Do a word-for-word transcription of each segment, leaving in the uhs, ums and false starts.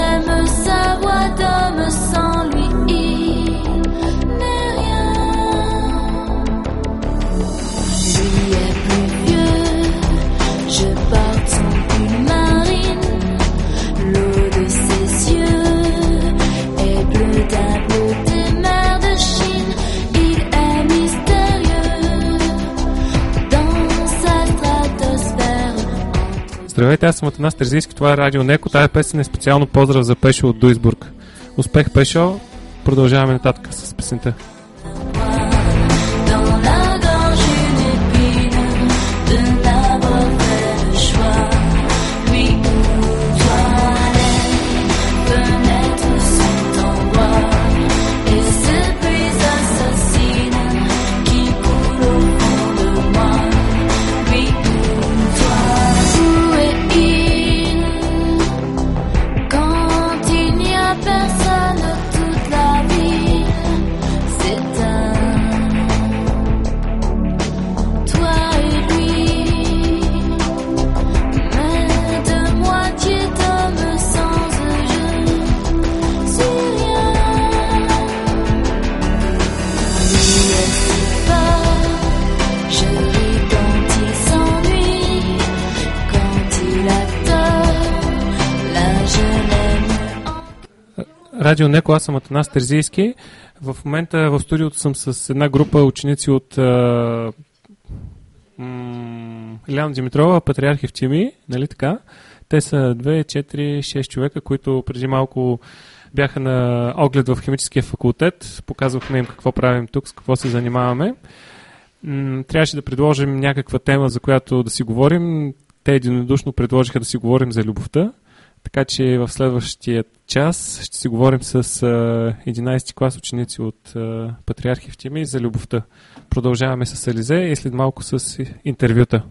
j'aime sa voix d'homme, sans lui il n'est rien. Lui est plus vieux, je porte son pull marine, l'eau de ses yeux est bleue d'un bleu des mers de Chine. Il est mystérieux dans sa stratosphère. Здравейте, аз съм Атанас Терзийски, това е Радио Неко. Тая песен е специално поздрав за Пешо от Дуйсбург. Успех, Пешо! Продължаваме нататък с песента. Радио Неко, аз съм Атанас Терзийски. В момента в студиото съм с една група ученици от а, м- Иляна Димитрова, Патриарх Евтимий, нали така? Те са две, четири, шест човека, които преди малко бяха на оглед в химическия факултет. Показвахме им какво правим тук, с какво се занимаваме. М- трябваше да предложим някаква тема, за която да си говорим. Те единодушно предложиха да си говорим за любовта. Така че в следващия час ще си говорим с а, единайсети клас ученици от а, Патриарх Евтимий за любовта. Продължаваме с Елизе и след малко с интервюта.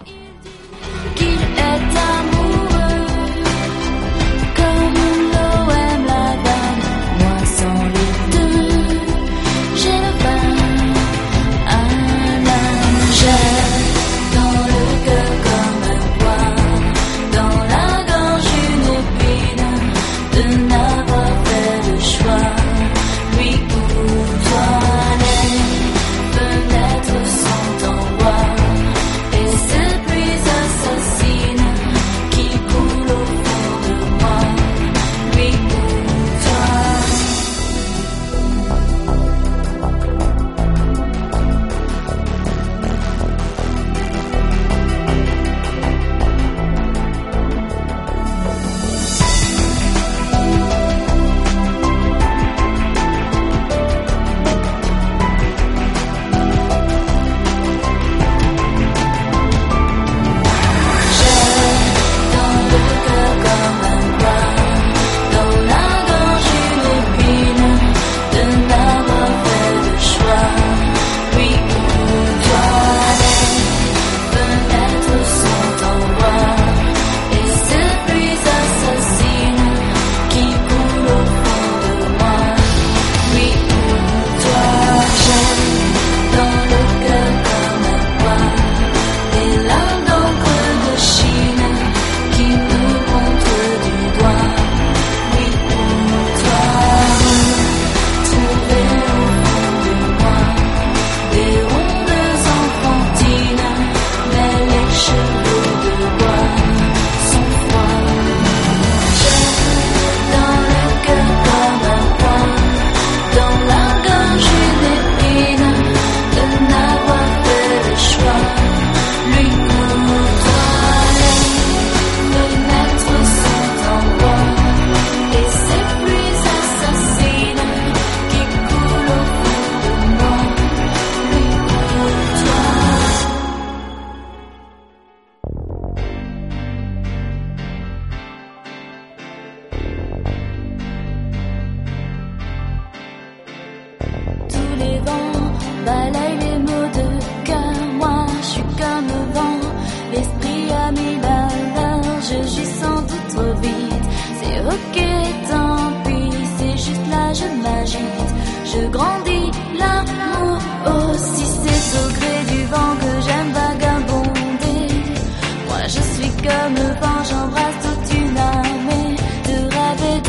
Je grandis l'amour aussi, c'est au gré du vent que j'aime vagabonder. Moi je suis comme le vent, j'embrasse toute une armée de rêves et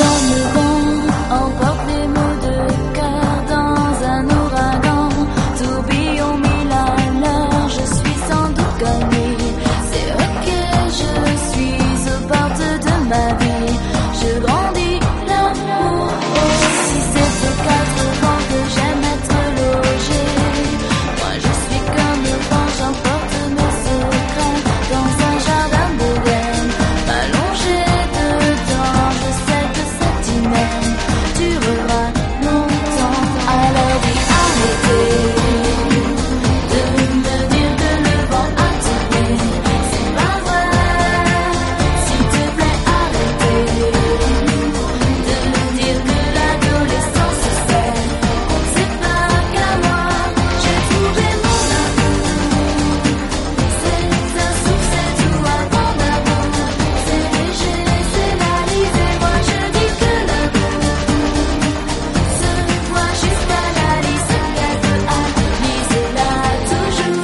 comme le vent, emporte les mots de cœur dans un ouragan. Tourbillon mille à l'heure, je suis sans doute gagné. C'est vrai que je suis aux portes de ma vie. Je grandis l'amour aussi, c'est aux quatre vents que j'aime être logé. Moi je suis comme le vent, j'emporte mes secrets dans un jardin bohème. M'allonger dedans, je sais que cette hymen durera longtemps. Alors dis arrêtez de me dire que le vent a tourné. C'est pas vrai, s'il te plaît arrêtez de me dire que l'adolescence c'est. C'est pas qu'à moi, j'ai trouvé mon amour. C'est un souffle, c'est tout avant d'amour. C'est léger, c'est la lise et moi je dis que l'amour se voit jusqu'à la lise qu'elle veut à lisez-la toujours.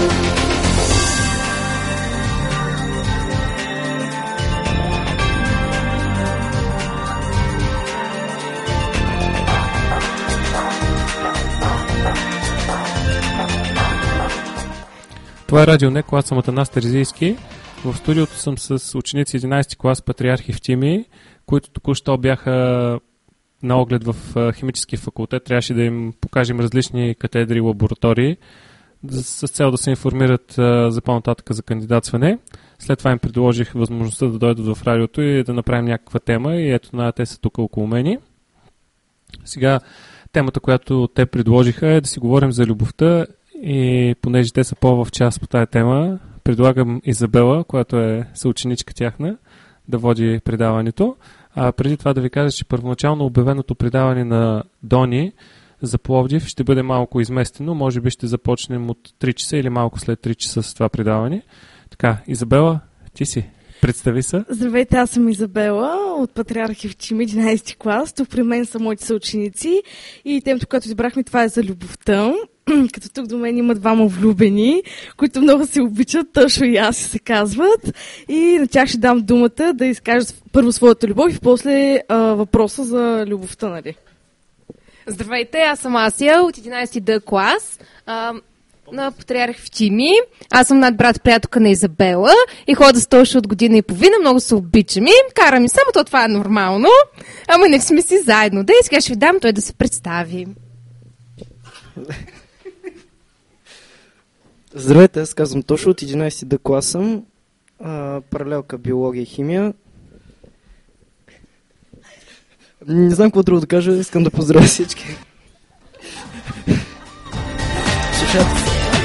Това е Радио Неко, аз съм Атанас Терзийски. В студиото съм с ученици единайсети клас Патриарх Евтимий, които току-що бяха на оглед в а, химическия факултет. Трябваше да им покажем различни катедри и лаборатории за- с цел да се информират а, за по-нататък за кандидатстване. След това им предложих възможността да дойдат в радиото и да направим някаква тема и ето на те са тук около мене. Сега темата, която те предложиха е да си говорим за любовта и понеже те са по-в час по тая тема, предлагам Изабела, която е съученичка тяхна, да води предаването. А преди това да ви кажа, че първоначално обявеното предаване на Дони за Пловдив ще бъде малко изместено. Може би ще започнем от три часа или малко след три часа с това предаване. Така, Изабела, ти си. Представи се. Здравейте, аз съм Изабела от Патриарх Евтимий, единайсети клас. Тук при мен са моите съученици и темата, която избрахме, това е за любовта. Като тук до мен има двама влюбени, които много се обичат, Тошо и Аси се казват. И на тях ще дам думата да изкажат първо своята любов и после а, въпроса за любовта, нали? Здравейте, аз съм Асия от единайсети Д клас а, на Патриарх Евтимий. Аз съм над брат приятелка на Изабела и хода с Тошо от година и половина. Много се обичаме. Караме само, то това е нормално. Ама не сме си заедно. Да, и сега ще ви дам той да се представи. Здравейте, аз казвам Тошо от единайсети Д клас съм, а, паралелка биология и химия. Не знам какво друго да кажа, искам да поздравя всички. Слушайте.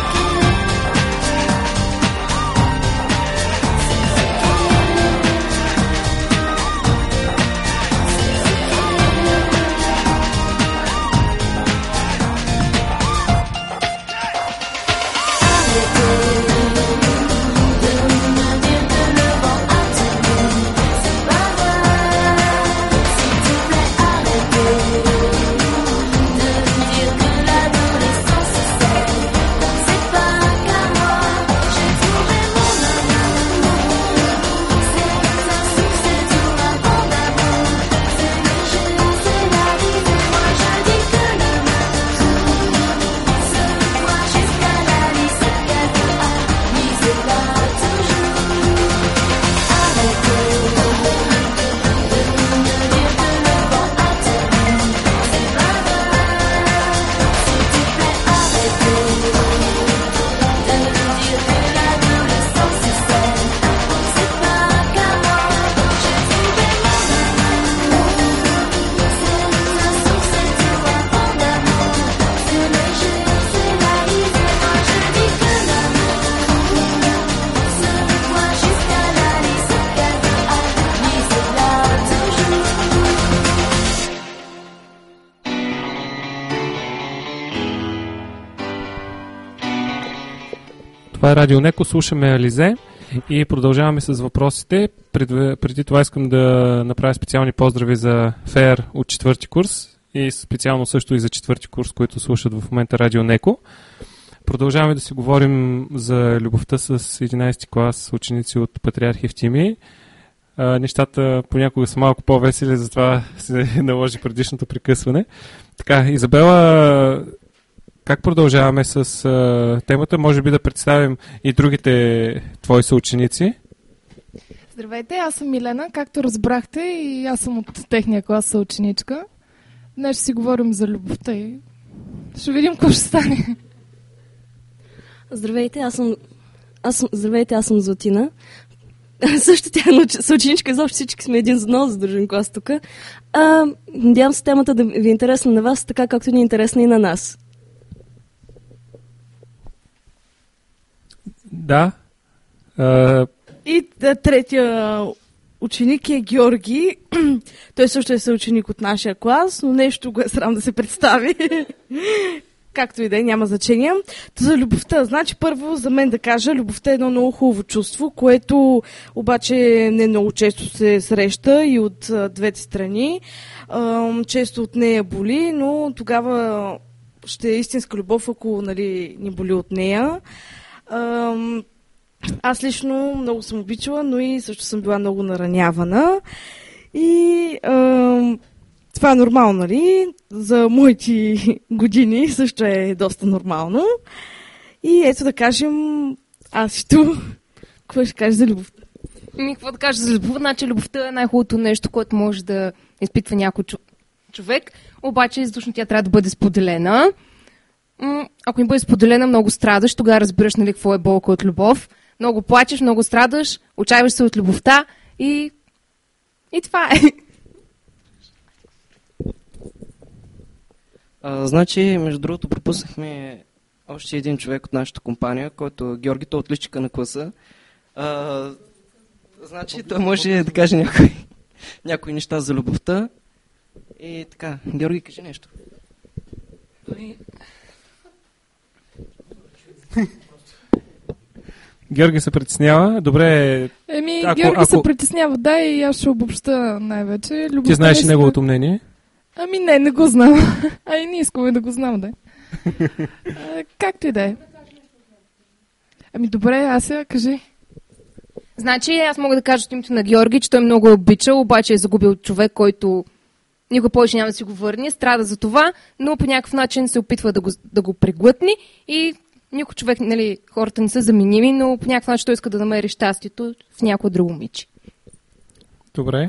Това е Радио Неко, слушаме Ализе и продължаваме с въпросите. Пред, преди това искам да направя специални поздрави за Феер от четвърти курс и специално също и за четвърти курс, които слушат в момента Радио Неко. Продължаваме да си говорим за любовта с единайсети клас ученици от Патриарх Евтимий. а, нещата понякога са малко по-весели, затова се наложи предишното прекъсване. Така, Изабела, как продължаваме с а, темата? Може би да представим и другите твои съученици. Здравейте, аз съм Милена, както разбрахте, и аз съм от техния клас съученичка. Днес ще си говорим за любовта и ще видим какво ще стане. Здравейте, аз съм, аз съм, здравейте, аз съм Златина. Също тя е съученичка, изобщо всички сме един за много задържен клас тук. А, надявам се темата да ви е интересна на вас, така както ни е интересна и на нас. Да. А... И третия ученик е Георги. Той също е съученик от нашия клас, но нещо го е срам да се представи. Както и да е, няма значение. За любовта. Значи първо за мен да кажа, любовта е едно много хубаво чувство, което обаче не много често се среща и от а, двете страни. А, често от нея боли, но тогава ще е истинска любов, ако нали, ни боли от нея. А, аз лично много съм обичала, но и също съм била много наранявана. И а, това е нормално, нали? За моите години също е доста нормално. И ето да кажем, аз ще... Какво ще кажеш за любовта? Ми, какво да кажа за любов? Значи любовта е най-хубавото нещо, което може да изпитва някой човек. Обаче, издушно тя трябва да бъде споделена. М- ако не бъде споделена, много страдаш. Тогава разбираш, нали, какво е болка от любов. Много плачеш, много страдаш, отчаиваш се от любовта и... И това е. А, значи, между другото, пропуснахме още един човек от нашата компания, който Георги, той отличика на класа. А, значи, той може да каже някои, някои неща за любовта. И така, Георги, кажи нещо. Георги се притеснява. Добре. Еми, ако, Георги ако... се притеснява, да, и аз ще обобща най-вече. Любовта Ти знаеш е... неговото мнение? Ами не, не го знам. А и не искаме да го знам, да. А, както и да е. Ами добре, Ася, кажи. Значи, аз мога да кажа от името на Георги, че той много е обичал, обаче е загубил човек, който никога повече няма да си го върне, страда за това, но по някакъв начин се опитва да го, да го преглътни и никой човек, нали, хората не са заменими, но по някакъв начин той иска да намери щастието в някое друго момиче. Добре.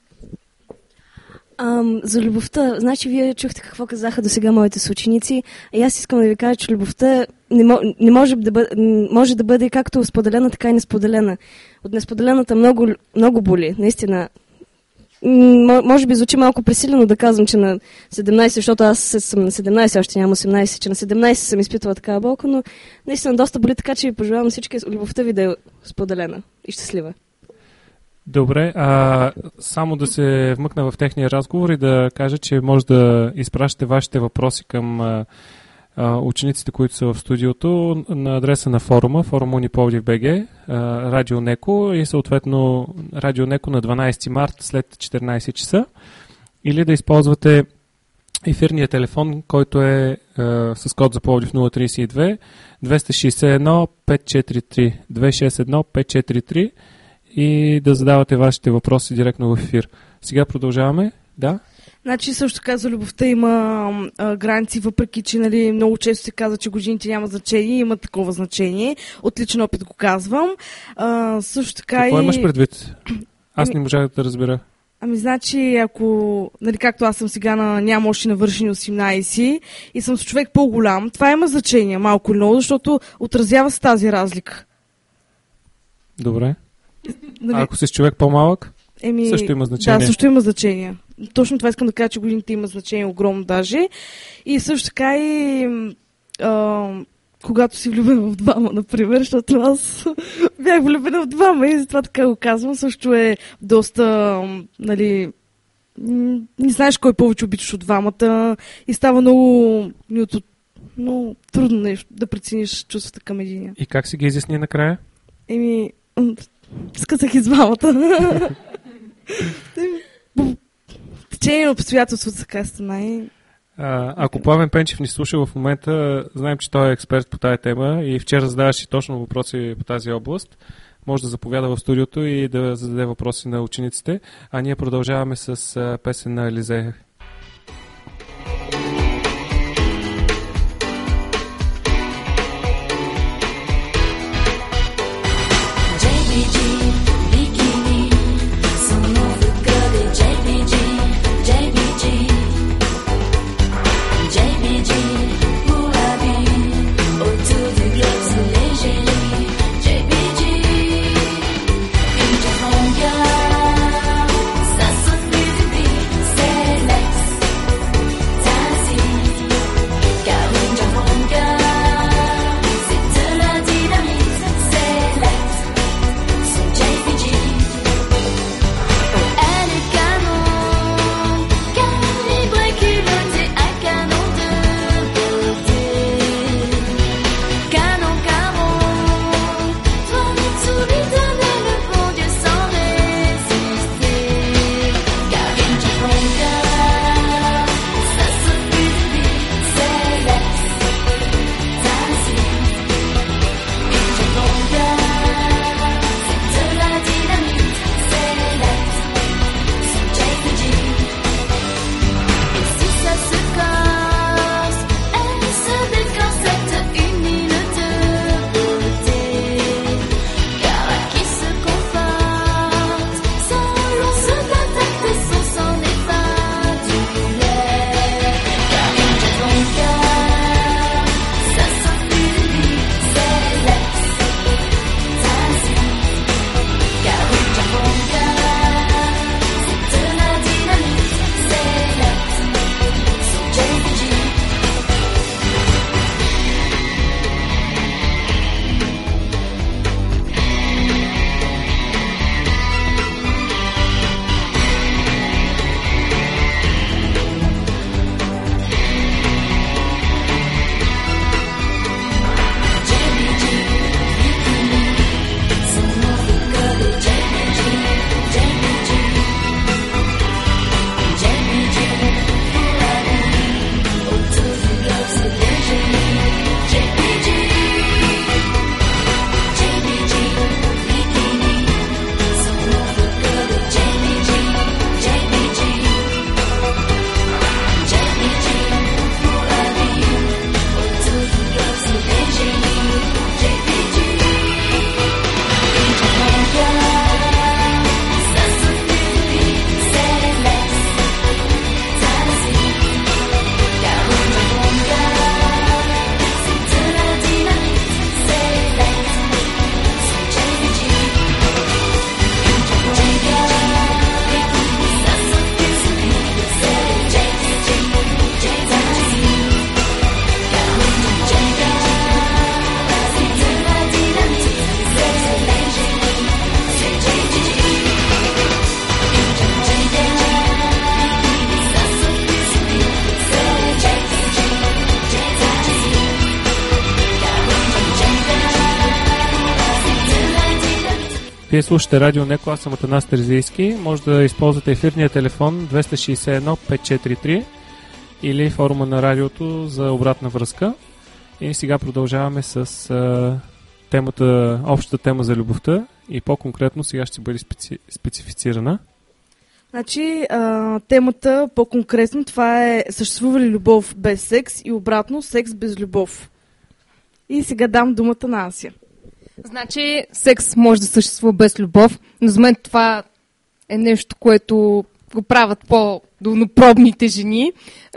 Ам, за любовта, значи вие чухте какво казаха до сега моите съученици, и аз искам да ви кажа, че любовта не, мо, не може, да бъде, може да бъде както споделена, така и несподелена. От несподелената много, много боли, наистина. М- може би звучи малко пресилено да казвам, че на седемнайсет, защото аз съм на седемнайсет, още нямам осемнайсет, че на седемнайсет съм изпитвала такава болка, но наистина доста боли, така че ви пожелавам всички любовта ви да е споделена и щастлива. Добре, а само да се вмъкна в техния разговор и да кажа, че може да изпращате вашите въпроси към а, а, учениците, които са в студиото на адреса на форума, форум Унипловдив точка би джи, Радио Неко и съответно Радио Неко на дванайсети март след четиринайсет часа, или да използвате ефирния телефон, който е а, с код за Пловдив нула трийсет и две двеста шейсет и едно петстотин и четиридесет и три двеста шейсет и едно петстотин и четиридесет и три и да задавате вашите въпроси директно в ефир. Сега продължаваме. Да? Значи също така за любовта има а, граници, въпреки че нали, много често се казва, че годините няма значение, има такова значение. Отличен опит го казвам. А, също така Какво и... имаш предвид? Аз не можах да разбера. Ами значи, ако, нали, както аз съм сега на нямам още навършени осемнайсет и съм с човек по-голям, това има значение малко или много, защото отразява се тази разлика. Добре. Нали? А ако си с човек по-малък, Еми, също има значение. Да, също има значение. Точно това искам да кажа, че годините има значение огромно даже. И също така и а, когато си влюбена в двама, например, защото аз бях влюбена в двама и затова така го казвам, също е доста, нали, не знаеш кой повече обичаш от двамата и става много, много трудно нещо да прецениш чувствата към единия. И как си ги изясни накрая? Еми, скъсах из двамата. Течение на обстоятелството се казва най... А, ако Пламен Пенчев ни слуша в момента, знаем, че той е експерт по тази тема и вчера задаваше точно въпроси по тази област. може да заповяда в студиото и да зададе въпроси на учениците. А ние продължаваме с а, песен на Елизе. Вие слушате радио Неко, аз съм Атанас Терзийски. Може да използвате ефирния телефон двеста шейсет и едно петстотин четиридесет и три или форума на радиото за обратна връзка. И сега продължаваме с а, темата, общата тема за любовта и по-конкретно сега ще бъде специ... специфицирана. Значи, а, темата по-конкретно това е съществува ли любов без секс и обратно секс без любов. И сега дам думата на Ася. Значи, секс може да съществува без любов, но за мен това е нещо, което го правят по-долнопробните жени.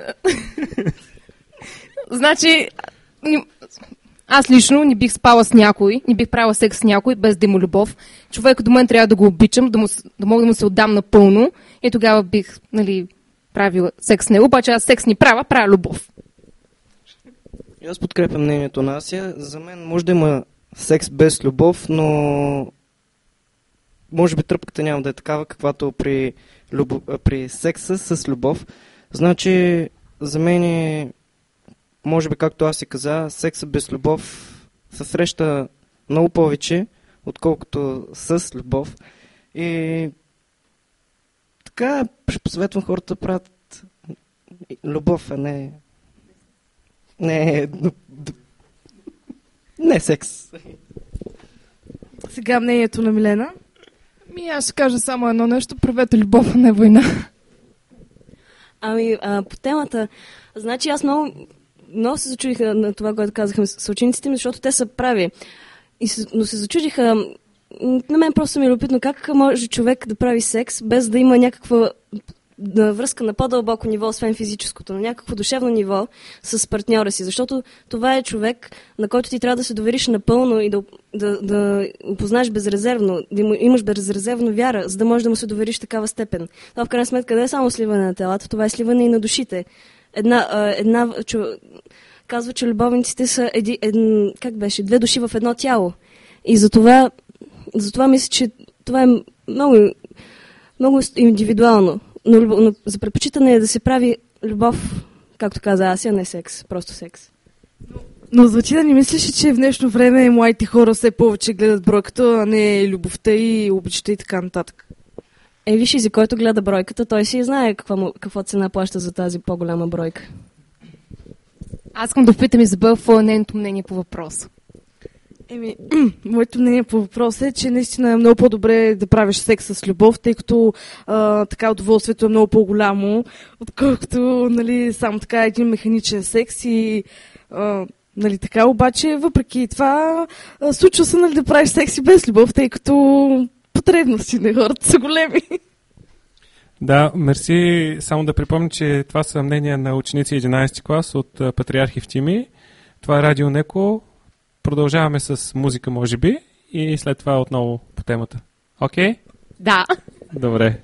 Значи, аз лично не бих спала с някой, не бих правила секс с някой, без да има любов. Човек до мен трябва да го обичам, да, му, да мога да му се отдам напълно и тогава бих, нали, правила секс с него, обаче аз секс не правя, правя любов. Аз подкрепям мнението на Ася. За мен може да има секс без любов, но може би тръпката няма да е такава, каквато при, любов, при секса с любов. Значи, за мен е, може би, както аз си каза, секса без любов се среща много повече, отколкото с любов. И така ще посъветвам хората да правят любов, а не не, не секс. Сега мнението на Милена. Ми, аз ще кажа само едно нещо. Правете любов, а не война. Ами, а, по темата, значи аз много, много се зачудих на това, което казахме с учениците ми, защото те са прави. И се, но се зачудиха, на мен просто ми е любопитно как може човек да прави секс, без да има някаква на връзка на по-дълбоко ниво, освен физическото, на някакво душевно ниво с партньора си. Защото това е човек, на който ти трябва да се довериш напълно и да, да, да опознаеш безрезервно, да имаш безрезервно вяра, за да можеш да му се довериш в такава степен. Това в крайна сметка не е само сливане на телата, това е сливане и на душите. Една, една чу, казва, че любовниците са еди, един, как беше, две души в едно тяло. И затова, затова мисля, че това е много, много индивидуално. Но, но за предпочитане е да се прави любов, както каза Ася, не секс, просто секс. Но звучи да не мислиш, че в днешно време младите хора все повече гледат бройката, а не любовта и обичата и така нататък? Е, виж, и за който гледа бройката, той си знае какво, му, какво цена плаща за тази по-голяма бройка. Аз искам да попитам Изабел, какво е нейното мнение по въпроса. Еми, моето мнение по въпроса е, че наистина е много по-добре да правиш секс с любов, тъй като а, така удоволствието е много по-голямо, отколкото нали, само така един механичен секс и а, нали, така, обаче въпреки това а, случва се нали, да правиш секс и без любов, тъй като потребности на хората са големи. Да, мерси. Само да припомня, че това са мнения на ученици единайсети клас от а, Патриарх Евтимий. Това е Радио Неко. Продължаваме с музика, може би, и след това отново по темата. Окей? Okay? Да. Добре.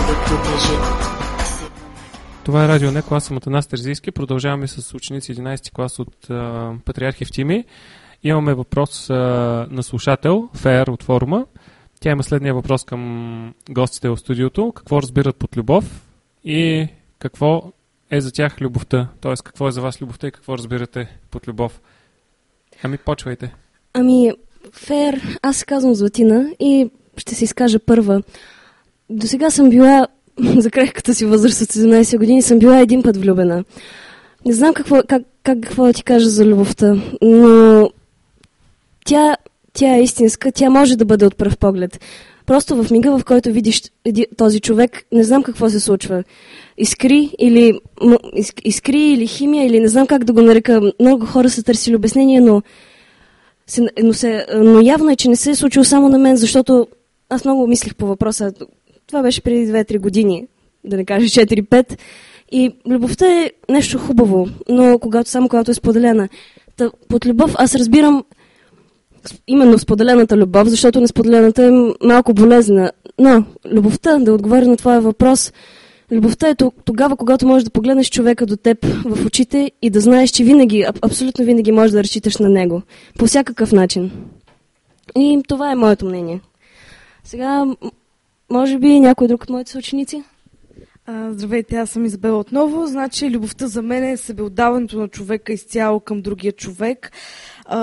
de protéger. Това е Радио Неко, аз съм Атанас Терзийски. Продължаваме с ученици единайсети клас от а, Патриарх Евтимий. Имаме въпрос а, на слушател, Феер от форума. Тя има следния въпрос към гостите в студиото. Какво разбират под любов и какво е за тях любовта? Тоест, какво е за вас любовта и какво разбирате под любов? Ами, почвайте. Ами, Фер, аз се казвам Златина и ще се изкажа първа. До сега съм била, за крехката си възраст от седемнайсет години, съм била един път влюбена. Не знам какво, как, как, какво да ти кажа за любовта, но тя, тя е истинска, тя може да бъде от пръв поглед. Просто в мига, в който видиш този човек, не знам какво се случва. Искри или, искри или химия, или не знам как да го нарека. Много хора са търсили обяснение, но, но, се, но явно е, че не се е случило само на мен, защото аз много мислих по въпроса. Това беше преди две-три години, да не кажа четири-пет. И любовта е нещо хубаво, но когато, само когато е споделена. Та, под любов аз разбирам именно споделената любов, защото несподелената е малко болезнена. Но любовта, да отговоря на твоя въпрос, любовта е тогава, когато можеш да погледнеш човека до теб в очите и да знаеш, че винаги, абсолютно винаги можеш да разчиташ на него. По всякакъв начин. И това е моето мнение. Сега, може би някой друг от моите съученици? А, здравейте, аз съм Изабела отново. Значи, любовта за мен е себеотдаването на човека изцяло към другия човек. А,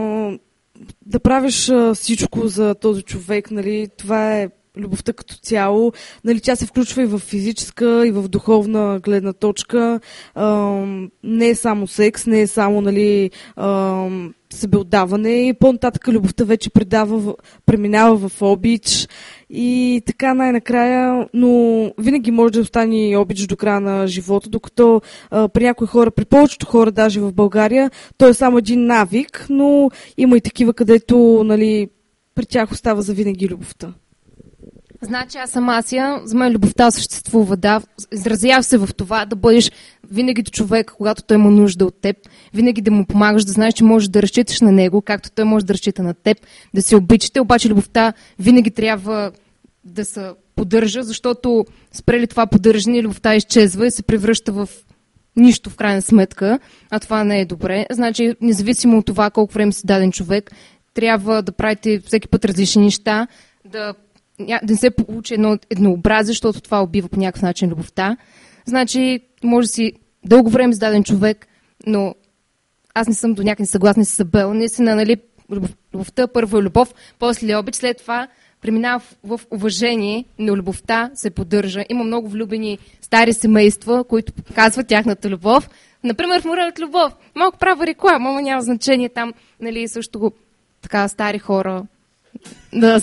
да правиш а, всичко за този човек, нали, това е любовта като цяло. Нали, тя се включва и в физическа, и в духовна гледна точка. А, не е само секс, не е само, нали, а, себеотдаване. И по-нататък любовта вече предава, преминава в обич. И така най-накрая, но винаги може да остане обич до края на живота, докато а, при някои хора, при повечето хора, даже в България, то е само един навик, но има и такива, където, нали, при тях остава за винаги любовта. Значи аз съм Ася, за мен любовта съществува, да, изразява се в това да бъдеш винаги до човека, когато той има нужда от теб, винаги да му помагаш, да знаеш, че можеш да разчиташ на него, както той може да разчита на теб, да се обичате, обаче любовта винаги трябва да се поддържа, защото спрели това поддържане, любовта изчезва и се превръща в нищо в крайна сметка, а това не е добре. Значи, независимо от това колко време си даден човек, трябва да правите всеки път различни неща, да да не се получи едно еднообразие, защото това убива по някакъв начин любовта. Значи, може да си дълго време зададен човек, но аз не съм до някъде съгласна с Изабела. Наистина, нали, любовта първо е любов, после е обич, след това преминава в, в уважение, но любовта се поддържа. Има много влюбени стари семейства, които показват тяхната любов. Например, в Моралът любов. Малко права реклама, но няма значение там, нали, също така стари хора. Да.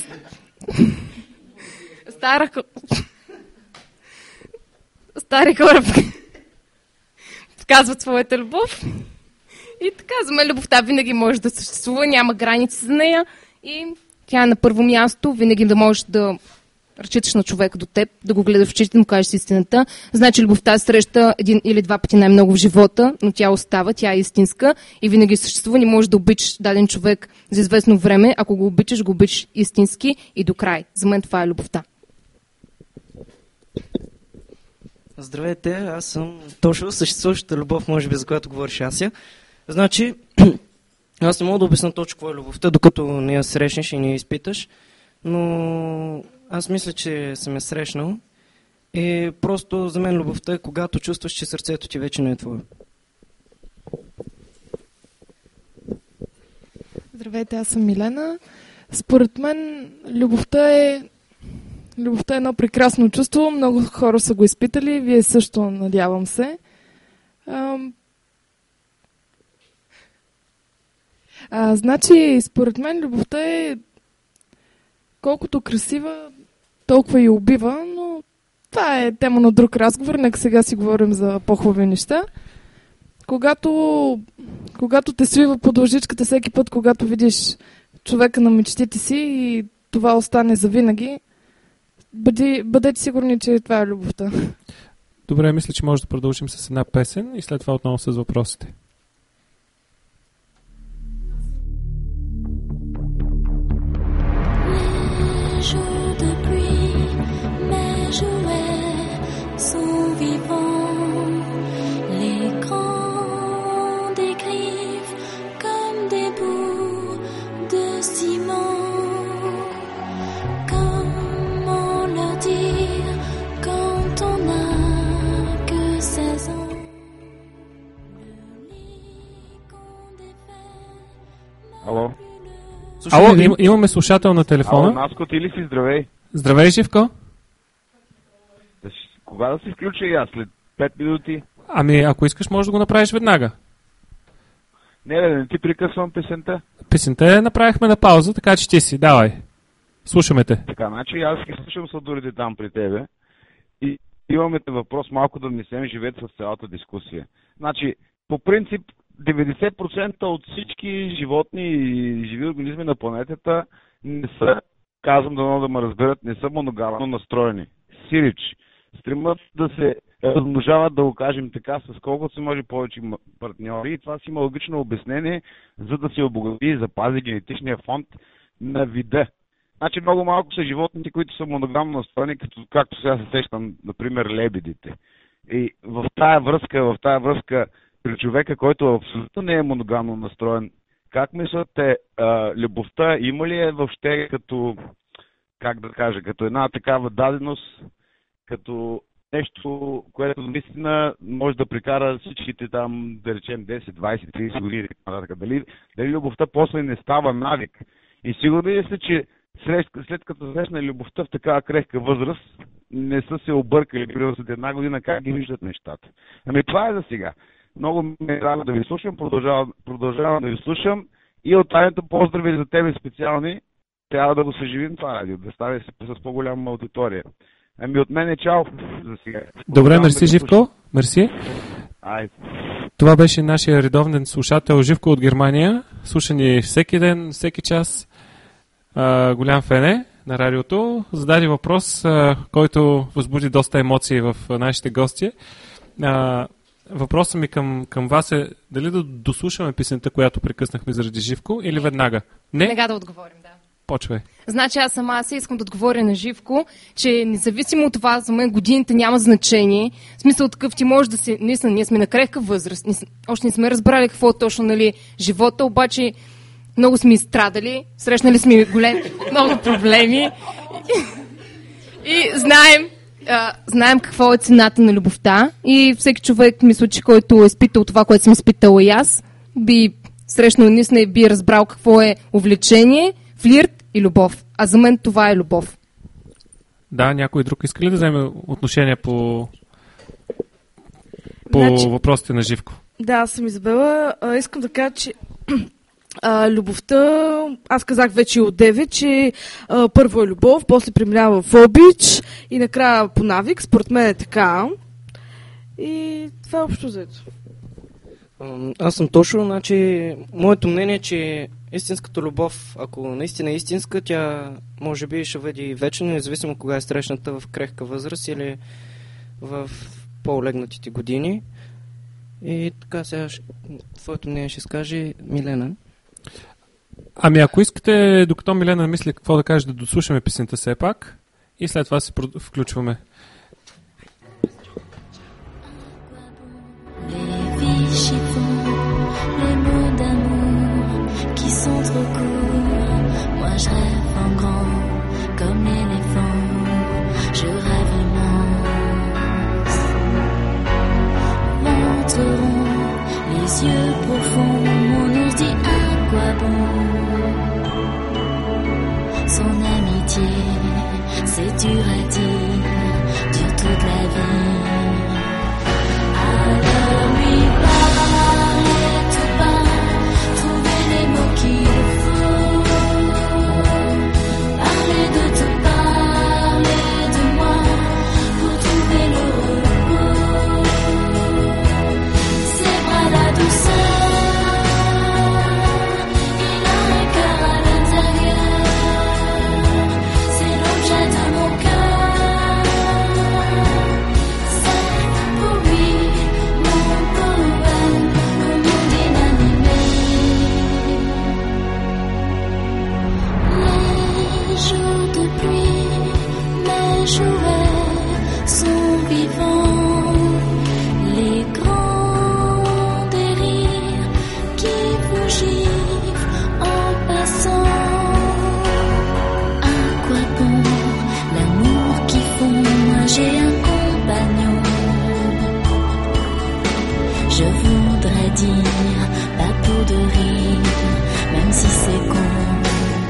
Стара... Стари хора показват своята любов. И така, за мен любовта винаги може да съществува, няма граници за нея. И тя е на първо място, винаги да можеш да разчиташ на човека до теб, да го гледаш в очите, да му кажеш истината. Значи любовта се среща един или два пъти най-много в живота, но тя остава, тя е истинска и винаги съществува. Не можеш да обичаш даден човек за известно време. Ако го обичаш, го обичаш истински и до край. За мен това е любовта. Здравейте, аз съм точно съществуващата любов, може би, за която говориш Ася. Значи, аз не мога да обясня точно какво е любовта, докато не я срещнеш и не я изпиташ, но аз мисля, че съм я срещнал и просто за мен любовта е когато чувстваш, че сърцето ти вече не е твое. Здравейте, аз съм Милена. Според мен любовта е любовта е едно прекрасно чувство. Много хора са го изпитали. Вие също, надявам се. А, а, значи, според мен любовта е колкото красива, толкова и убива, но това е тема на друг разговор. Нека сега си говорим за по-хубави неща. Когато, когато те свива по дължичката всеки път, когато видиш човека на мечтите си и това остане завинаги, бъди, бъдете сигурни, че това е любовта. Добре, мисля, че може да продължим с една песен и след това отново с въпросите. Les jours de pluie, mes jouets Ало, им, имаме слушател на телефона. Ало, Наско, ти ли си? Здравей. Здравей, Живко. Да, кога да се включа и аз? След пет минути? Ами, ако искаш, можеш да го направиш веднага. Не, бе, не ти прекъсвам песента. Песента направихме на пауза, така че ти си. Давай. Слушаме те. Така, значи аз ги слушам сладурите там при тебе и имаме въпрос малко да внесем живеят с цялата дискусия. Значи, по принцип, деветдесет процента от всички животни и живи организми на планетата не са, казвам да да ме разберат, не са моногамно настроени. Сирич. Стремат да се размножават, да го кажем така, с колкото се може повече партньори. И това си има логично обяснение, за да се обогати и запази генетичния фонд на вида. Значи много малко са животните, които са моногамно настроени, като, както сега се сещам, например, лебедите. И в тая връзка, в тая връзка при човека, който абсолютно не е моногамно настроен, как мислите, а, любовта има ли е въобще като, как да кажа, като една такава даденост, като нещо, което наистина може да прикара всичките там, да речем, десет, двайсет, трийсет години. Дали, дали любовта после не става навик? И сигурно ли сте, че след, след като срещна любовта в такава крехка възраст, не са се объркали при след една година, как ги виждат нещата? Ами това е за сега. Много ме е рада да ви слушам, продължавам, продължавам да ви слушам и от тайната поздрави за тебе специални. Трябва да го съживим това радио, да стане с по-голяма аудитория. Ами от мен е чао за сега. Добре, мерси, да Живко. Мерси. Айде. Това беше нашия редовен слушател Живко от Германия. Слуша ни всеки ден, всеки час. А, голям фен е на радиото. Зададе въпрос, а, който възбуди доста емоции в а, нашите гости. А, въпросът ми към, към вас е дали да дослушаме песента, която прекъснахме заради Живко, или веднага? Не? Веднага да отговорим, да. Почвай. Значи аз сама се искам да отговоря на Живко, че независимо от това, за мен годините няма значение. В смисъл такъв, ти може да си... Наистина, ние сме на крехка възраст. Ние, още не сме разбрали какво е точно, нали, живота, обаче много сме изстрадали, срещнали сме голем, много проблеми. И знаем, а, знаем какво е цената на любовта. И всеки човек, мисля, че който е изпитал това, което съм изпитала и аз, би срещнал наистина и би разбрал какво е увлечение, флирт и любов. А за мен това е любов. Да, някой друг иска ли да вземе отношение по, по значи, въпросите на Живко? Да, аз съм Изабела. А, искам да кажа, че а, любовта, аз казах вече от девет, че а, първо е любов, после преминава в обич и накрая по навик. Според мен е така. И това е общо взето. Аз съм точно, значи, моето мнение е, че истинската любов, ако наистина е истинска, тя може би ще бъде вечно, независимо кога е срещната в крехка възраст или в по-олегнатите години. И така сега твоето мнение ще скаже Милена. Ами ако искате, докато Милена мисли какво да каже, да дослушаме песента все пак и след това се включваме. Les mots d'amour qui sont trop courts. Moi je rêve en grand comme l'éléphant. Je rêve immense. Ventre rond, les yeux profonds. Mon ours dit à quoi bon. Son amitié, c'est dur à dire, dure toute la vie. Alors lui parler tout bas, trouver les mots qu'il faut. Parler de tout, parler de moi, pour trouver le repos. Ses bras la douceur, il a un cœur à l'intérieur. C'est l'objet de mon cœur. C'est pour lui mon poème, le monde inanimé. Les jours de pluie, mes jouets sont vivants. Les grands des rires qui vous giflent en passant. À quoi bon l'amour qui fond? Moi j'ai un compagnon. Je voudrais dire pas pour de rire, même si c'est con.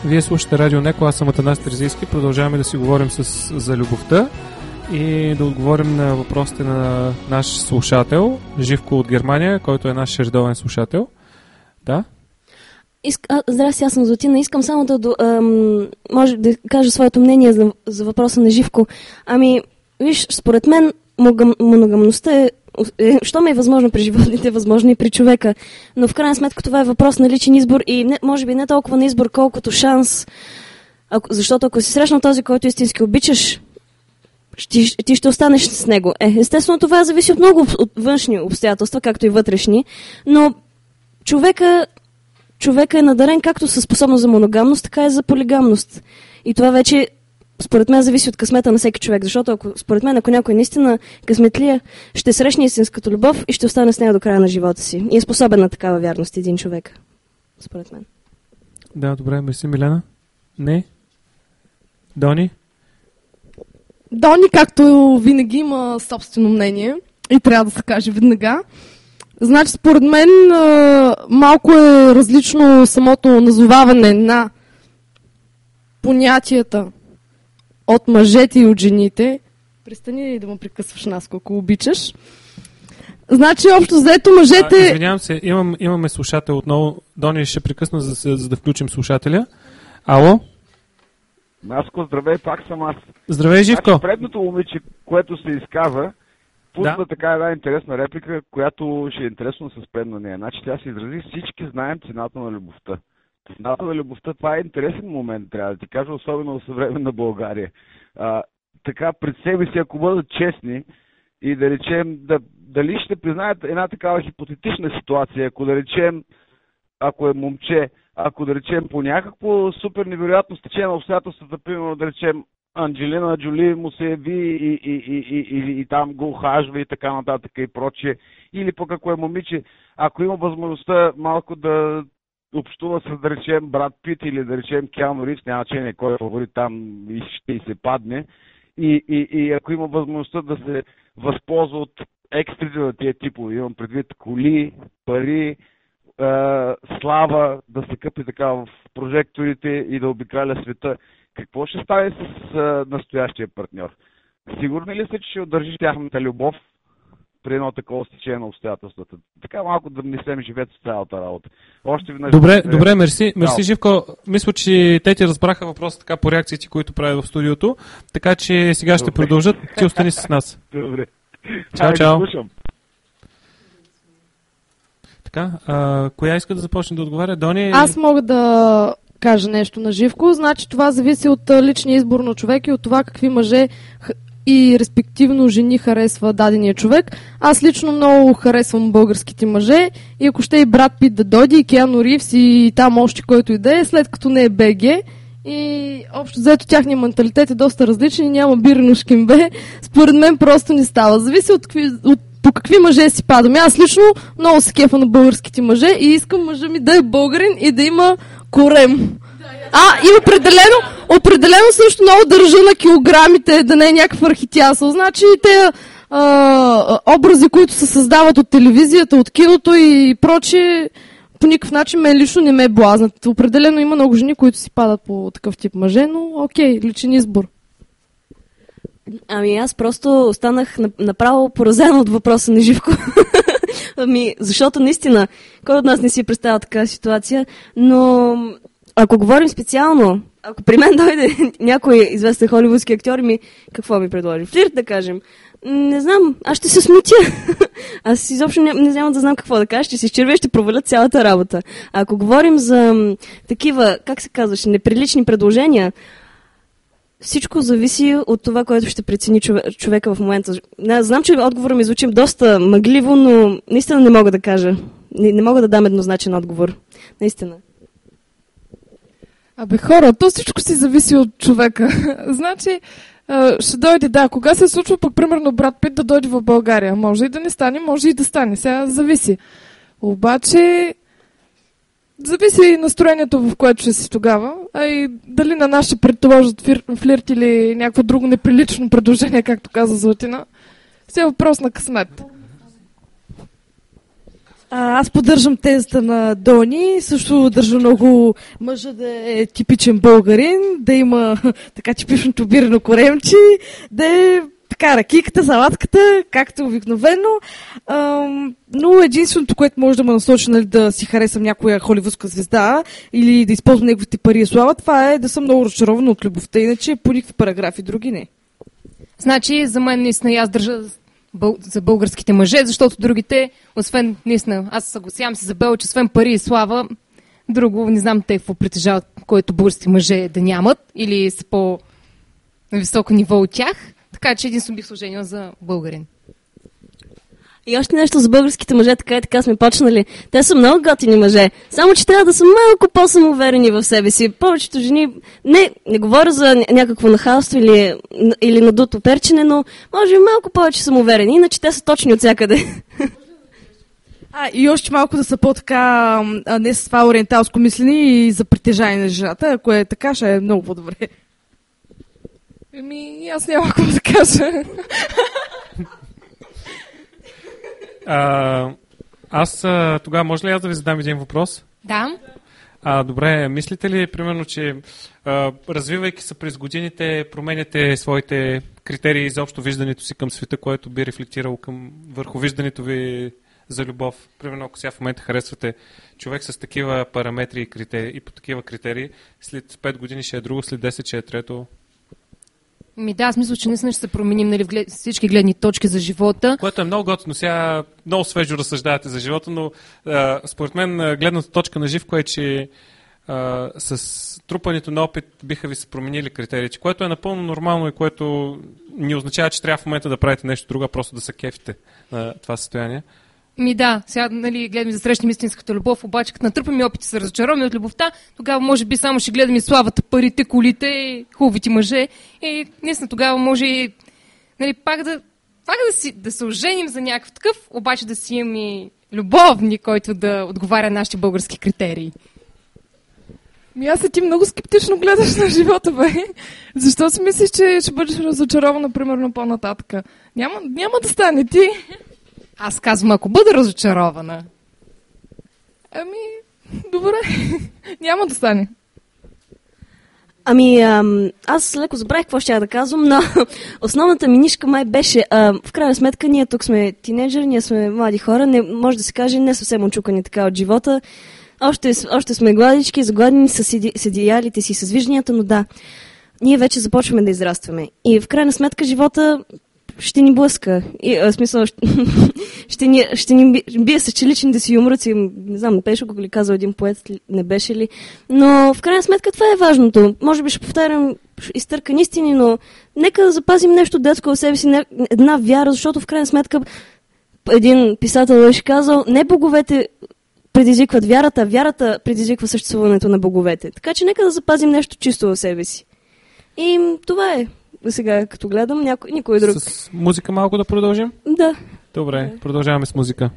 Вие слушате Радио Неко, аз съм Атанас Терзийски. Продължаваме да си говорим с, за любовта и да отговорим на въпросите на наш слушател, Живко от Германия, който е наш редовен слушател. Да? Иск... А, здрасти, аз съм Златина. Искам само да, до, ам, може да кажа своето мнение за, за въпроса на Живко. Ами, виж, според мен моногам, моногамността е, е, що ме е възможно при животните, възможно и при човека. Но в крайна сметка това е въпрос на личен избор и не, може би не толкова на избор, колкото шанс. Ако, защото ако си срещнал този, който истински обичаш, ти, ти ще останеш с него. Е, естествено, това зависи от много от външни обстоятелства, както и вътрешни, но човека, човека е надарен както със способност за моногамност, така и за полигамност. И това вече, според мен, зависи от късмета на всеки човек, защото ако, според мен, ако някой наистина късметлия, ще срещне истинската любов и ще остане с нея до края на живота си. И е способен на такава вярност един човек, според мен. Да, добре, мерси, Милена. Не? Дони? Дони, както винаги, има собствено мнение и трябва да се каже веднага. Значи, според мен, малко е различно самото назоваване на понятията от мъжете и от жените. Престани да ме прекъсваш, нас, колко обичаш. Значи, общо заето мъжете... А, извинявам се, имам, имаме слушател отново. Дони ще прекъсна, за, за да включим слушателя. Ало? Наско, здравей, пак съм аз. Здравей, Живко. Значи, предното момиче, което се изказа, пусна да. така една интересна реплика, която ще е интересно да се спрем на нея. Значи тя се изрази: всички знаем цената на любовта. Цената на любовта, това е интересен момент, трябва да ти кажа, особено в съвременна България. А, така, пред себе си, ако бъдат честни и да речем, да, дали ще признаят една такава хипотетична ситуация, ако да речем, ако е момче, ако да речем по някакво супер невероятно стечение на обстоятелствата, примерно да речем Анджелина Джоли му се яви и, и, и, и, и, и там го ухажва и така нататък и прочие, или пък ако е момиче, ако има възможността малко да общува с, да речем, Брад Пит или да речем Киану Ривз, няма значение кой е фаворит там и ще и се падне, и, и, и ако има възможността да се възползва от екстрите на тия типове, имам предвид коли, пари, Uh, слава, да се къпи така в прожекторите и да обикаля света, какво ще стане с uh, настоящия партньор? Сигурни ли сте, че ще удържиш тяхната любов при едно такова стечение на обстоятелствата? Така малко да внесем живец в цялата работа. Още веднъж... Добре, да добре, мерси. Мерси, Живко. Мисля, че те ти разбраха въпроса така по реакциите, които правят в студиото, така че сега ще добре. Продължат. Ти остани с нас. Добре. Чао, чао. Слушам. Така, а, коя иска да започне да отговаря? Дони? Аз мога да кажа нещо на Живко. Значи това зависи от личния избор на човек и от това какви мъже и респективно жени харесва дадения човек. Аз лично много харесвам българските мъже и ако ще и Брад Пит да дойде, и Киану Ривз и там още който и да е, след като не е БГ, и общо взето тяхния менталитет е доста различен и няма бирнушкин бе. Според мен просто не става. Зависи от, какви, от по какви мъже си падаме. Аз лично много се кефа на българските мъже и искам мъжа ми да е българин и да има корем. А, и определено, определено също много държа на килограмите, да не е някакъв архитясъл. Значи те а, образи, които се създават от телевизията, от киното и прочие, по никакъв начин мен лично не ме е блазнат. Определено има много жени, които си падат по такъв тип мъже, но окей, личен избор. Ами аз просто останах направо поразена от въпроса на Живко. Ами, защото наистина, кой от нас не си представя такава ситуация, но ако говорим специално, ако при мен дойде някой известен холивудски актьор, ми какво ми предложи? Флирт, да кажем. Не знам, аз ще се смутя. Аз изобщо не, не знам да знам какво да кажа, ще се изчервя и ще проваля цялата работа. А ако говорим за м, такива, как се казваше, неприлични предложения, всичко зависи от това, което ще прецени човек, човека в момента. Не, знам, че отговорът ми звучи доста мъгливо, но наистина не мога да кажа. Не, не мога да дам еднозначен отговор. Наистина. Абе хора, то всичко си зависи от човека. Значи, ще дойде, да, кога се случва пък примерно Брад Пит да дойде в България? Може и да не стане, може и да стане. Сега зависи. Обаче, зависи и настроението, в което ще си тогава, а и дали на нас ще предложат фир, флирт или някакво друго неприлично предложение, както каза Златина. Все е въпрос на късмет. А, аз поддържам тезата на Дони, също държа много мъжа да е типичен българин, да има така типичното бирено коремче, да е така ракийката, салатката, както обикновено. Ам, но единственото, което може да ме насочи, нали, да си харесам някоя холивудска звезда или да използвам неговите пари и слава, това е да съм много разочарована от любовта, иначе по никакви параграфи други не. Значи, за мен наистина аз държа бъл... за българските мъже, защото другите, освен наистина, аз съгласявам се за Бела, че освен пари и слава, друго не знам те какво притежават, което български мъже да нямат или са по на високо ниво от тях. Така че единствено бих служение за българин. И още нещо за българските мъже, така и така сме почнали. Те са много готини мъже, само че трябва да са малко по-самоуверени в себе си. Повечето жени, не, не говоря за някакво нахалство или, или надуто перчене, но може би малко повече самоуверени, иначе те са точни от всякъде. А, и още малко да са по-така, а не с това ориенталско мислене и за притежание на жената, ако е така, ще е много по-добре. Еми, аз няма какво да кажа. А, аз а, тогава може ли аз да ви задам един въпрос? Да. А, добре, мислите ли, примерно, че а, развивайки се през годините, променяте своите критерии изобщо виждането си към света, което би рефлектирало към върху виждането ви за любов? Примерно, ако сега в момента харесвате човек с такива параметри и, критерии, и по такива критерии, след пет години ще е друго, след десет ще е трето. Ми да, аз мисля, че наистина ще се променим, нали, в глед... всички гледни точки за живота. Което е много готино. Сега много свежо разсъждавате за живота, но а, според мен гледната точка на Живко е, че а, с трупането на опит биха ви се променили критериите, което е напълно нормално и което не означава, че трябва в момента да правите нещо друго, просто да се кефите на това състояние. Ми да, сега, нали, гледаме за срещнем истинската любов, обаче като натрупаме опити се разочароваме от любовта, тогава може би само ще гледаме славата, парите, колите, хубавите мъже и наистина тогава може, нали, пак да, пак да, си, да се оженим за някакъв такъв, обаче да си имаме любовник, който да отговаря нашите български критерии. Ми аз ти много скептично гледаш на живота, бе. Защо си мислиш, че ще бъдеш разочарована, примерно, по-нататъка? Няма, няма да стане ти. Аз казвам, ако бъда разочарована. Ами, добре. Няма да стане. Ами, ам, аз леко забравих какво ще я да казвам, но основната ми нишка май беше, ам, в крайна сметка, ние тук сме тинейджери, ние сме млади хора, не, може да се каже, не съвсем очукани така от живота. Още, още сме гладички, загладени с, с идеалите си, с вижданията, но да, ние вече започваме да израстваме. И в крайна сметка живота ще ни блъска. И, а, смисъл, ще, ще, ни, ще ни бие с челичните си юмруци. Не знам, не беше го ли казал един поет, не беше ли. Но в крайна сметка това е важното. Може би ще повтарям изтъркани истини, но нека да запазим нещо детско в себе си, една вяра, защото в крайна сметка един писател беше казал, не боговете предизвикват вярата, а вярата предизвиква съществуването на боговете. Така че нека да запазим нещо чисто в себе си. И това е. Сега, като гледам, някой, никой друг. С музика малко да продължим? Да. Добре, продължаваме с музика.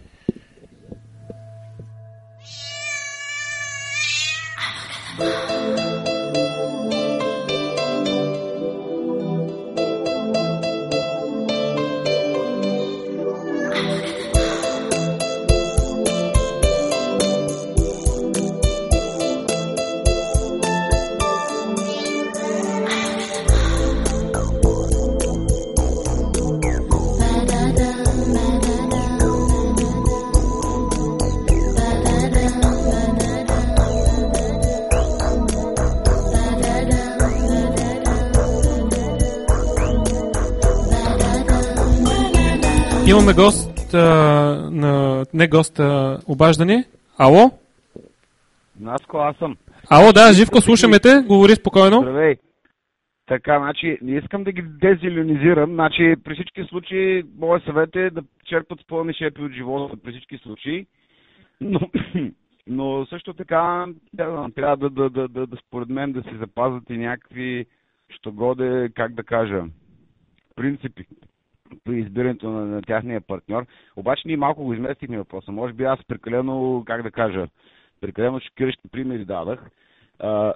Имаме гост, а, на, не гост, а, обаждане. Ало? Наско, аз съм. Ало, да, Живко, слушаме те, говори спокойно. Здравей. Така, значи, не искам да ги дезилюнизирам, значи, при всички случаи, моят съвет е да черпат с пълни шепи от живота, при всички случаи, но, но също така, трябва да, да, да, да, да, според мен, да си запазят и някакви, що годе, как да кажа, принципи при избирането на, на тяхния партньор. Обаче ние малко го изместихме въпроса. Може би аз прекалено, как да кажа, прекалено шокиращи примери дадах. А,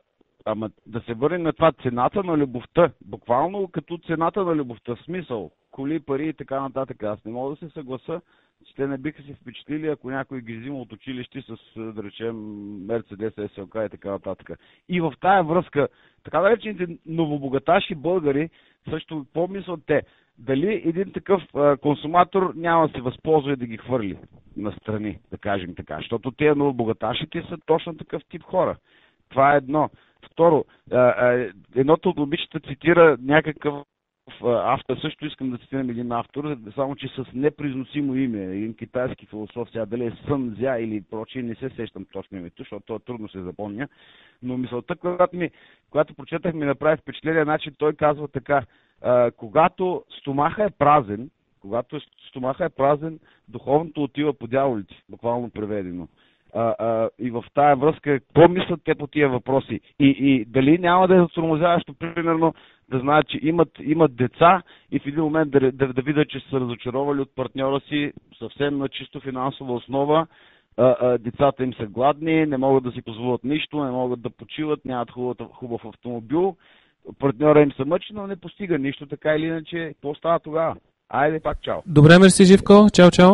ама да се върнем на това цената на любовта. Буквално като цената на любовта. Смисъл, коли, пари и така нататък. Аз не мога да се съгласа, че те не биха се впечатлили, ако някой ги взима от училище с, да речем, Мерцедес, ес ел ка и така нататък. И в тая връзка, така да речените новобогаташи българи, също какво мислят те? Дали един такъв а, консуматор няма да се възползва и да ги хвърли настрани, да кажем така. Защото тези новобогаташите са точно такъв тип хора. Това е едно. Второ, а, а, едното от обичата цитира някакъв автор, също искам да цитирам един автор, само че с непризносимо име, един китайски философ, сега дали е Сън Зя или прочие, не се сещам точно името, защото това трудно се запомня, но мисълта, когато, ми, когато прочетах, ми направи впечатление, значи той казва така, а, когато стомаха е празен, когато стомаха е празен, духовното отива по дяволите, буквално преведено. А, а, и в тая връзка, какво мислят те по тия въпроси? И, и дали няма да е затормозяващо, примерно, да знаят, че имат, имат деца и в един момент да, да, да видят, че са разочаровали от партньора си съвсем на чисто финансова основа. А, а, децата им са гладни, не могат да си позволят нищо, не могат да почиват, нямат хубав, хубав автомобил. Партньора им се мъчи, но не постига нищо, така или иначе. Какво става тогава? Айде пак, чао. Добре, мерси, Живко. Чао, чао.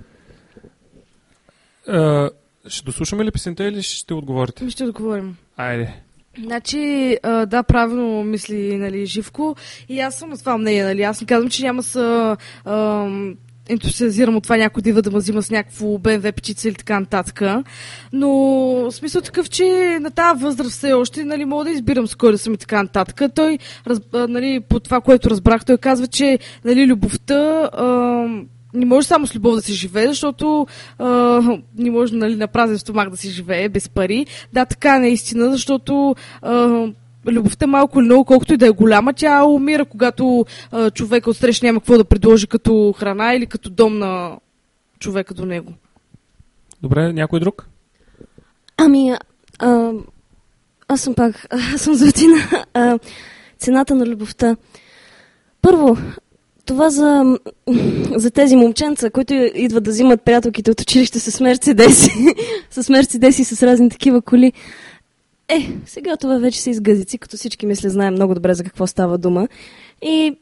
Uh... Ще дослушаме ли песента или ще отговорите? Ще отговорим. Айде. Значи, а, да, правилно мисли, нали, Живко. И аз съм на това мнение, нали. Аз не казвам, че няма са а, ентусиазирам от това някой да идва да ме взима с някакво Б М В печица или така нататък. Но смисъл такъв, че на тази възраст все още, нали, мога да избирам с кой да съм и така нататък. Той, раз, а, нали, по това, което разбрах, той казва, че, нали, любовта а, не може само с любов да се живее, защото а, не може, нали, на празен стомах да се живее без пари. Да, така наистина, защото а, любовта малко или много, колкото и да е голяма, тя умира, когато а, човека отсреща няма какво да предложи като храна или като дом на човека до него. Добре, някой друг? Ами, а, аз съм пак, аз съм Златина. А, цената на любовта. Първо, това за, за тези момченца, които идват да взимат приятелките от училище с мерцедеси, с мерцедеси, с разни такива коли. Е, сега това вече са изгъзици, като всички мисля знаем много добре за какво става дума. И,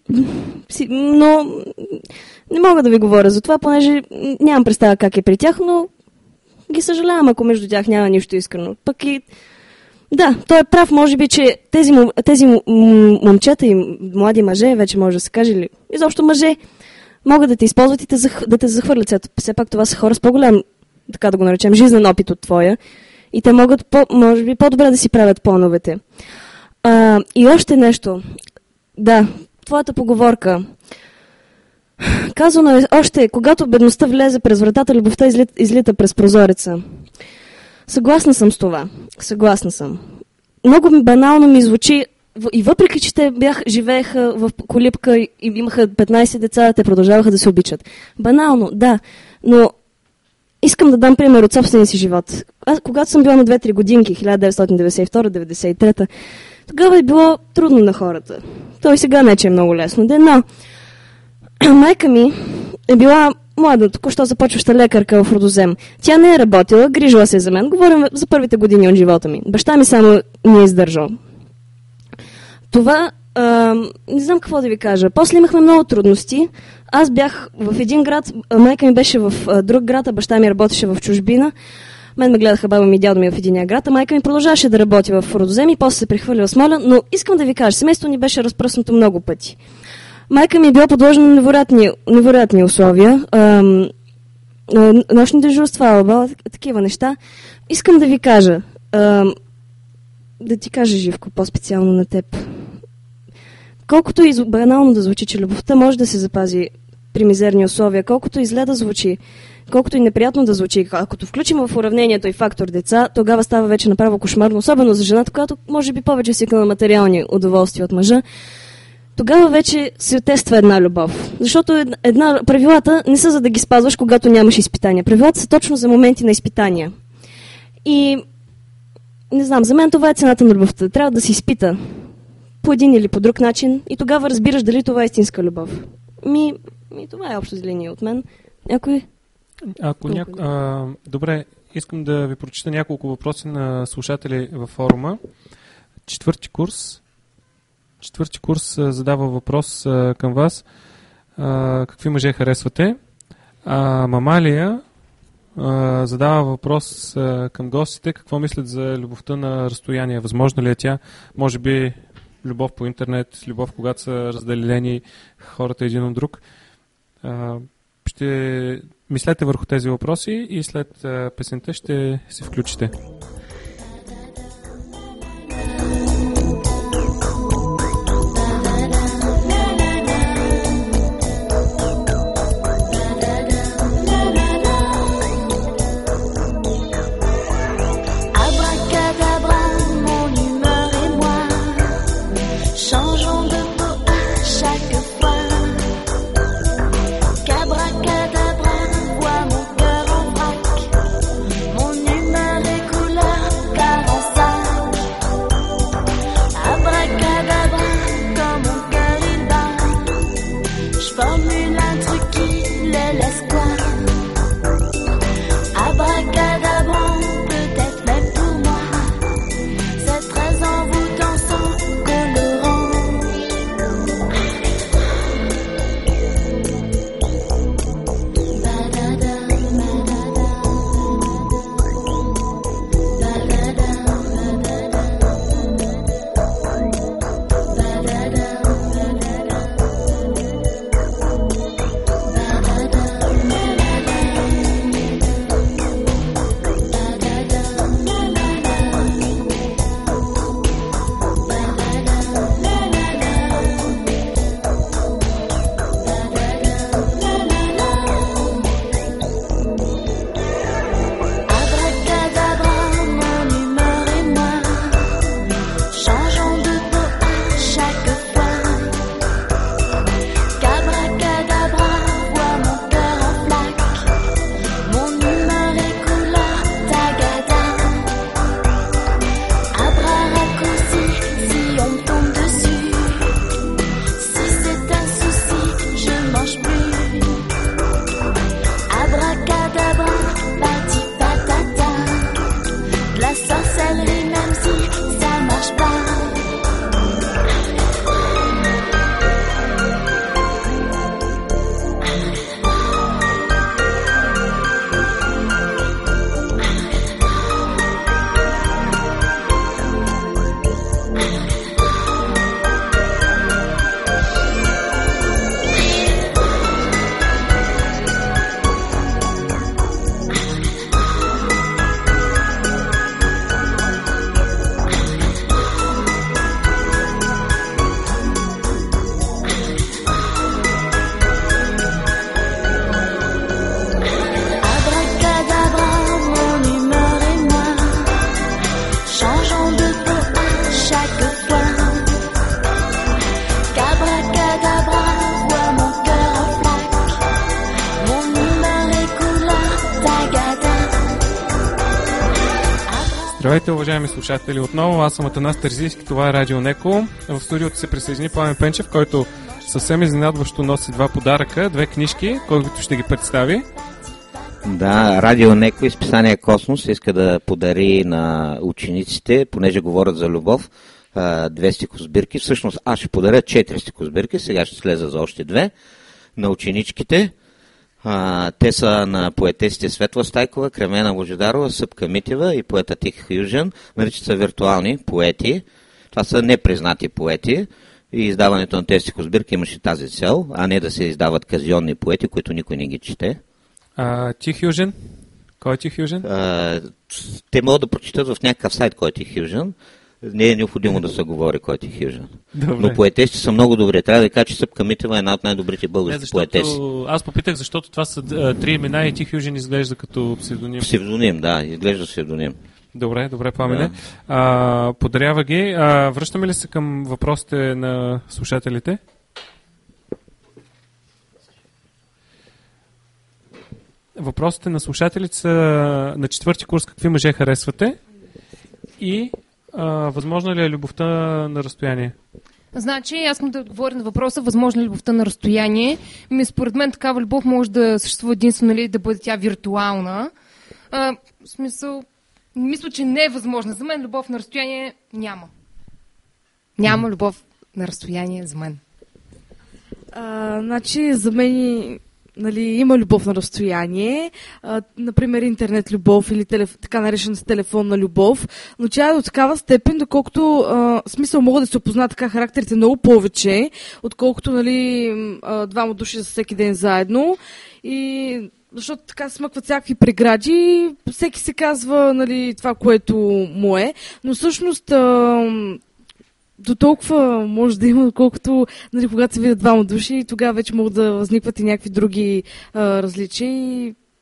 но не мога да ви говоря за това, понеже нямам представа как е при тях, но ги съжалявам, ако между тях няма нищо искрено. Пък и да, той е прав, може би, че тези, тези момчета и млади мъже, вече може да се каже, или изобщо мъже, могат да те използват и те, да те захвърлят. Все пак това са хора с по-голям, така да го наречем, жизнен опит от твоя. И те могат, по, може би, по-добре да си правят плановете. А, и още нещо. Да, твоята поговорка. Казано е още, когато бедността влезе през вратата, любовта излита, излита през прозореца. Съгласна съм с това. Съгласна съм. Много банално ми звучи, и въпреки, че те бях, живееха в колибка и имаха петнайсет деца, те продължаваха да се обичат. Банално, да, но искам да дам пример от собствения си живот. Аз, когато съм била на две-три годинки, хиляда деветстотин деветдесет и втора - деветдесет и трета, тогава е било трудно на хората. Той сега не че е много лесно, да, но майка ми е била млада, току-що започваща лекарка в Родозем. Тя не е работила, грижила се за мен. Говорим за първите години от живота ми. Баща ми само не е издържал. Това, а, не знам какво да ви кажа. После имахме много трудности. Аз бях в един град, майка ми беше в а, друг град, а баща ми работеше в чужбина. Мен ме гледаха баба ми и дядо ми в единия град, а майка ми продължаваше да работи в Родозем и после се прехвърли в Смолян. Но искам да ви кажа, семейството ни беше разпръснато много пъти. Майка ми е била подложена на невероятни, невероятни условия. Ам, нощни дежурства, алба, такива неща. Искам да ви кажа, ам, да ти кажа, Живко, по-специално на теб. Колкото и банално да звучи, че любовта може да се запази при мизерни условия, колкото и зле да звучи, колкото и неприятно да звучи, ако включим в уравнението и фактор деца, тогава става вече направо кошмарно, особено за жената, която може би повече свикна на материални удоволствия от мъжа. Тогава вече се тества една любов. Защото една, правилата не са за да ги спазваш, когато нямаш изпитания. Правилата са точно за моменти на изпитания. И не знам, за мен това е цената на любовта. Трябва да се изпита по един или по друг начин и тогава разбираш дали това е истинска любов. Ми, ми това е общо линия от мен. Някой? Ако няко... а, добре, искам да ви прочита няколко въпроси на слушатели във форума. четвърти курс. Четвърти курс а, задава въпрос а, към вас. А, какви мъже харесвате? А Мамалия а, задава въпрос а, към гостите. Какво мислят за любовта на разстояние? Възможно ли е тя? Може би любов по интернет, любов когато са разделени хората един от друг. А, ще мислете върху тези въпроси и след а, песента ще се включите. Здравейте, уважаеми слушатели, отново. Аз съм Атанас Терзийски, това е Радио Неко. В студиото се присъедини Пламен Пенчев, който съвсем изненадващо носи два подаръка, две книжки, който ще ги представи. Да, Радио Неко и списание Космос иска да подари на учениците, понеже говорят за любов, две стихосбирки. Всъщност аз ще подаря четири стихосбирки, сега ще слеза за още две на ученичките. А, те са на поетесите Светла Стайкова, Кремена Божидарова, Съпка Митева и поета Тих Южен. Наричат са виртуални поети. Това са непризнати поети. И издаването на тези стихосбирки имаше тази цел, а не да се издават казионни поети, които никой не ги чете. А, Тих Южен? Кой е Тих Южен? А, те могат да прочитат в някакъв сайт кой е Тих Южен. Не е необходимо да се говори кой е Тих Южен. Но поетесите са много добри. Трябва да кажа, че Съпка Митева е една от най-добрите български поетеси. Аз попитах, защото това са а, три имена и Тих Южен изглежда като псевдоним. Псевдоним, да, изглежда псевдоним. Добре, добре, Пламене. Да. А, подарява ги. А, връщаме ли се към въпросите на слушателите? Въпросите на слушателите са на четвърти курс: какви мъже харесвате? И а, възможно ли е любовта на разстояние? Значи, аз искам да отговоря на въпроса, възможно ли любовта на разстояние. Ми, според мен такава любов може да съществува единствено ли да бъде тя виртуална. А, в смисъл, мисля, че не е възможно. За мен любов на разстояние няма. Няма любов на разстояние за мен. А, значи, за мен, нали, има любов на разстояние, а, например интернет любов или телеф... така наречената телефонна любов, но тя е до такава степен, доколкото а, смисъл могат да се опознаят така характерите много повече, отколкото, нали, а, двама души за всеки ден заедно. И защото така смъкват всякакви прегради, всеки се казва, нали, това, което му е, но всъщност а, до толкова може да има, доколкото, нали, когато се видят двама души, тогава вече могат да възникват и някакви други а, различия и